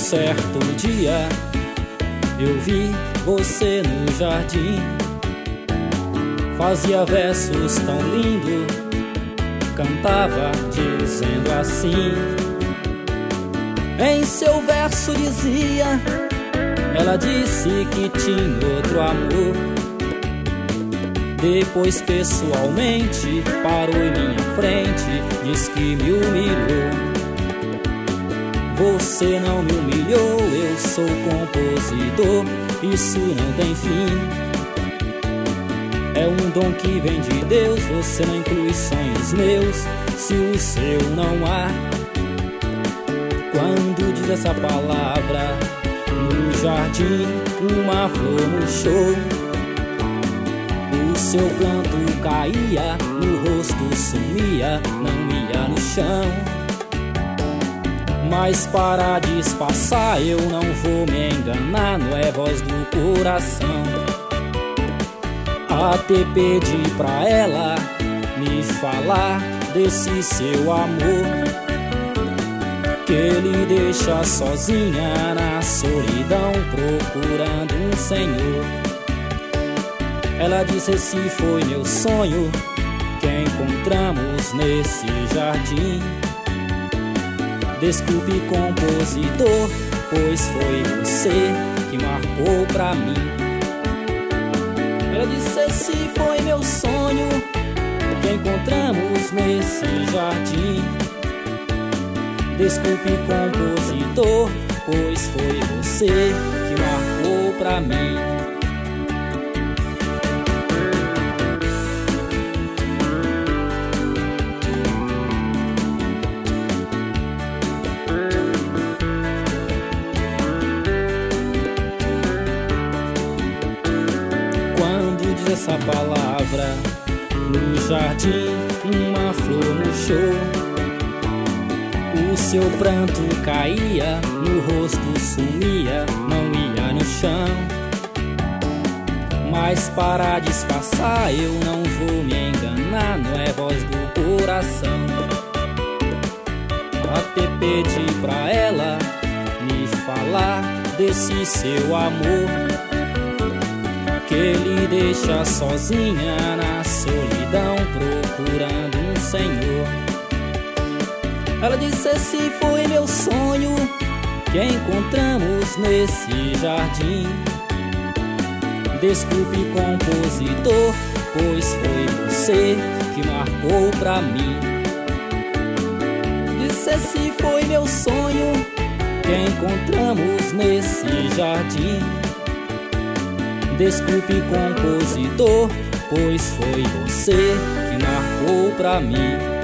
certo dia eu vi você no jardim. Fazia versos tão lindos, cantava dizendo assim. Em seu verso dizia, ela disse que tinha outro amor. Depois pessoalmente parou em minha frente, diz que me humilhou. Você não me humilhou, eu sou compositor, isso não tem fim. É um dom que vem de Deus, você não inclui sonhos meus, se o seu não há. Quando diz essa palavra, no jardim uma flor murchou. O seu canto caía, no rosto sumia, não ia no chão. Mas para disfarçar eu não vou me enganar, não é voz do coração. Até pedi pra ela me falar desse seu amor, que ele deixa sozinha na solidão procurando um Senhor. Ela disse: esse foi meu sonho que encontramos nesse jardim. Desculpe, compositor, pois foi você que marcou pra mim. Ela disse: esse foi meu sonho que encontramos nesse jardim. Desculpe, compositor, pois foi você que marcou pra mim. Essa palavra, no jardim uma flor murchou. O seu pranto caía, no rosto sumia, não ia no chão. Mas para disfarçar eu não vou me enganar, não é voz do coração. Até pedi pra ela me falar desse seu amor, que ele deixa sozinha na solidão procurando um Senhor. Ela disse: esse foi meu sonho que encontramos nesse jardim. Desculpe, compositor, pois foi você que marcou pra mim. Disse: esse foi meu sonho que encontramos nesse jardim. Desculpe, compositor, pois foi você que marcou pra mim.